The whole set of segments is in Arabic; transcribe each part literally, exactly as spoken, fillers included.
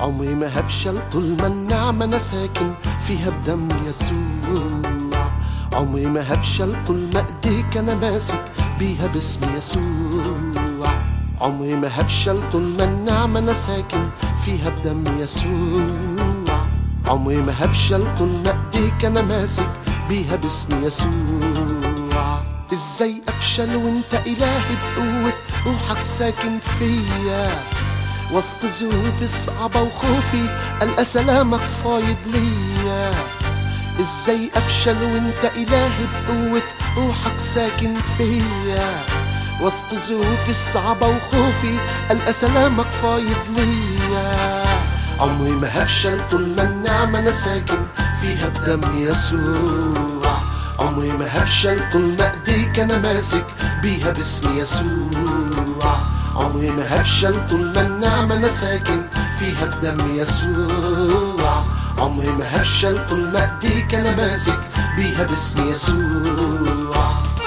عمري ما هفشل طول ما النعمة أنا ساكن فيها بدم يسوع. عمري ما هفشل طول ما ايديك أنا ماسك بيها باسم يسوع. عمري ما هفشل طول ما النعمة أنا ساكن فيها بدم يسوع. عمري ما هفشل طول ما ايديك أنا ماسك بيها باسم يسوع. ازاي افشل وانت الهي بقوة روحك ساكن فيا؟ وسط ظروفي الصعبة وخوفي ألقى سلامك فايض ليا. ازاي افشل وانت الهي بقوة روحك ساكن فيا؟ وسط ظروفي الصعبة وخوفي ألقى سلامك فايض ليا. عمري ما هفشل طول ما النعمة أنا ساكن فيها بدم يسوع. عمري ما هفشل طول ما ايديك أنا ماسك بيها باسم يسوع. عمري ما هفشل طول ما النعمة أنا ساكن فيها بدم يسوع. عمري ما هفشل طول ما ايديك أنا ماسك بيها باسم يسوع.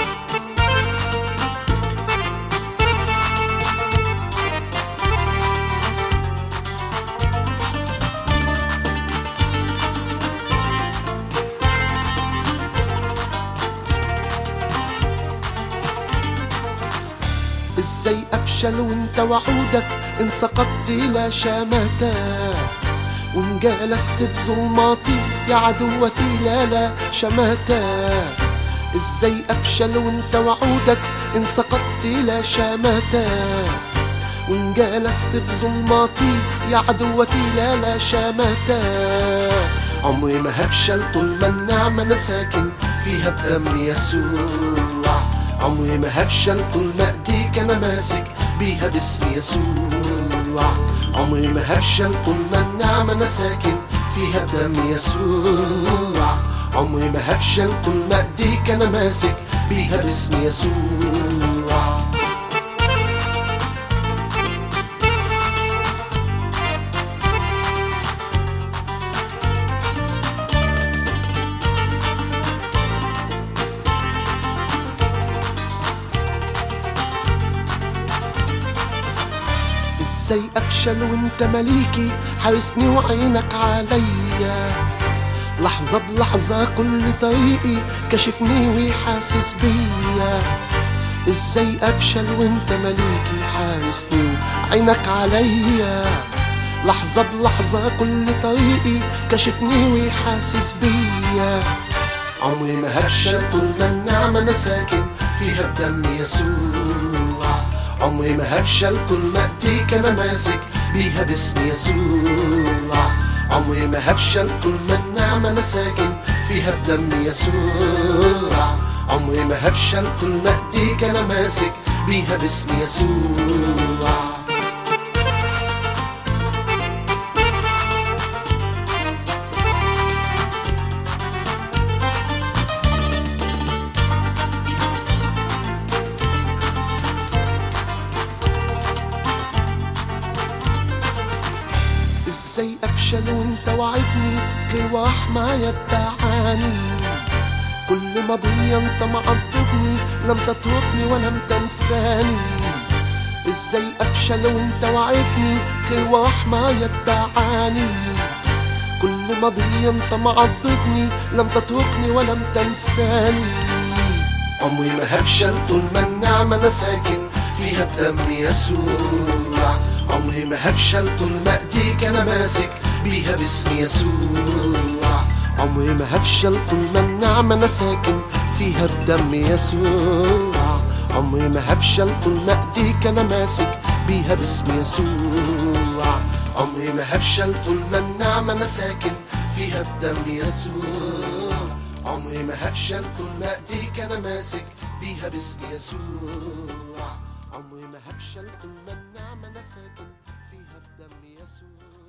ازاي افشل وانت وعودك ان سقطت لا شماتة؟ وان جلست في ظلماتي يا عدوتي لا لا شماتة. ازاي افشل وانت وعودك ان سقطت لا شماتة؟ وان جلست في ظلماتي يا عدوتي لا لا شماتة. عمري ما هفشل طول ما النعمة انا ساكن فيها بدم يسوع. عمري ما هفشل طول ما ايديك انا ماسك بيها باسم يسوع. عمري ما هفشل طول ما النعمة انا ساكن فيها بدم يسوع. عمري ما هفشل طول ما ايديك انا ماسك بيها باسم يسوع. ازاي افشل وانت مليكي حارسني وعينك عليا؟ لحظة بلحظة كل طريقي كشفني وحاسس بيا. ازاي افشل وانت مليكي حارسني وعينك عليا؟ لحظة بلحظة كل طريقي كشفني وحاسس بيا. عمري ما هفشل طول ما النعمة انا ساكن فيها بدم يسوع. عمري ما هفشل طول ما ايديك انا ماسك بيها باسم يسوع. عمري ما هفشل طول ما النعمة انا ساكن فيها بدم يسوع. عمري ما هفشل طول ما ايديك انا ماسك بيها باسم يسوع. ازاي افشل وانت وعدني قوى حماية تبعاني؟ كل ماضي انت معضدني لم تتركني ولم تنساني. ازاي افشل وانت وعدني قوى حماية تبعاني؟ كل ماضي انت معضدني لم تتركني ولم تنساني. عمري ما هفشل طول ما النعمة انا ساكن فيها بدم يسوع. عمري ما هفشل طول ما ايديك انا ماسك بيها باسم يسوع. عمري ما هفشل طول ما النعمة انا ساكن فيها بدم يسوع. عمري ما هفشل طول ما ايديك انا ماسك بيها باسم يسوع. عمري ما هفشل طول ما النعمة انا ساكن فيها بدم يسوع. عمري ما هفشل طول ما ايديك انا ماسك بيها باسم يسوع. عمري ما هفشل طول ما النعمة انا ساكن فيها بدم يسوع.